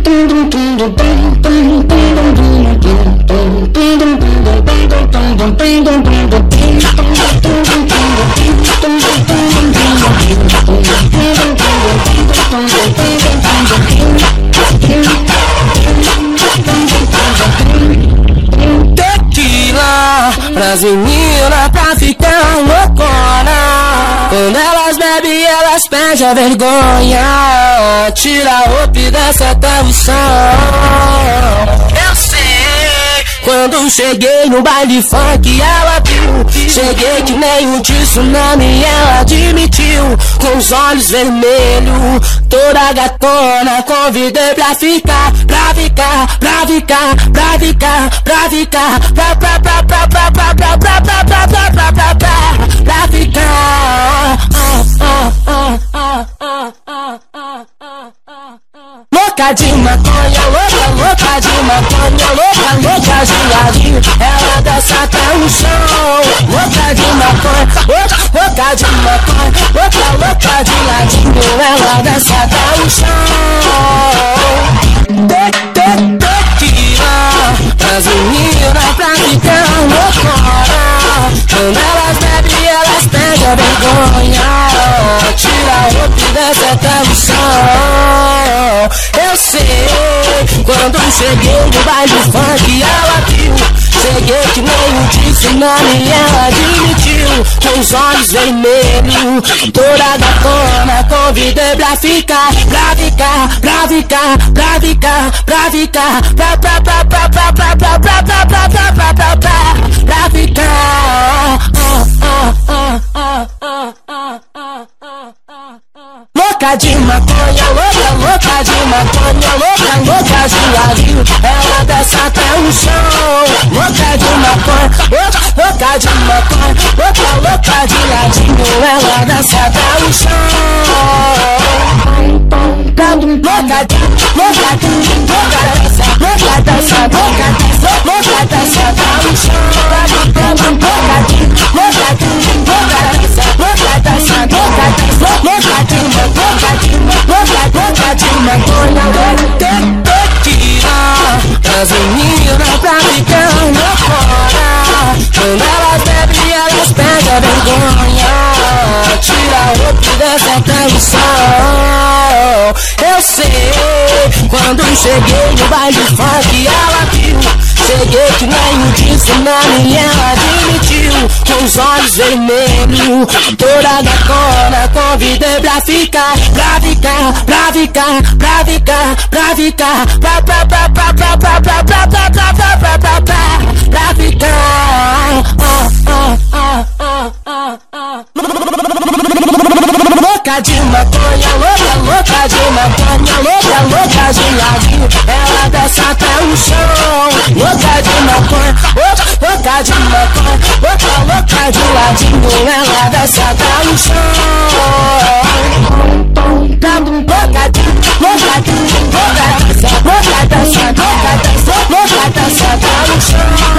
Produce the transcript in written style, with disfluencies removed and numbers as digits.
Tequila pras meninas pra ficar loucona. Quando elas bebem, elas perdem a vergonha. Tira a roupa e desce até o chão. Eu sei, quando cheguei no baile funk, ela viu. Cheguei que nem um tsunami, ela admitiu. Com os olhos vermelhos, toda gatona, convidei pra ficar, pra ficar, pra ficar, pra ficar, pra ficar, pra ficar. Louca de maconha, louca de maconha, louca de ladinho. Ela desce até o chão. Louca de maconha, louca de maconha, louca de ladinho. Ela desce até o chão. Tequila pras meninas pra ficar loucona. Quando elas bebem, elas perdem a vergonha. Tira a roupa e desce até o chão. Eu sei, quando cheguei no baile funk, ela viu. Cheguei que nem um tsunami, ela admitiu. Com os olhos vermelhos, toda gatona, convidei pra ficar, pra ficar, pra ficar, pra ficar, pra ficar, pra ficar. Louca de maconha, louca de maconha, louca de ladinho. Ela desce até o chão. Louca de maconha, louca de maconha, louca de ladinho. Ela desce até o chão. Louca de, louca de, louca desce até o chão. Louca de, louca desce de maconha. Tequila pras meninas pra ficar loucona. Quando elas bebem, elas perdem a vergonha. Tira a roupa e desce até o chão. Eu sei, quando cheguei no baile funk, ela viu. Cheguei que nem um tsunami, ela admitiu. Com os olhos vermelhos, toda gatona, convidei pra ficar, pra ficar, pra ficar, pra ficar, pra ficar, pra ficar. Louca de maconha, louca de maconha, louca de ladinho. Ela desce até o chão. Louca de maconha, louca de maconha, louca de ladinho. Ela desce até o chão. Louca de, louca desce até o chão.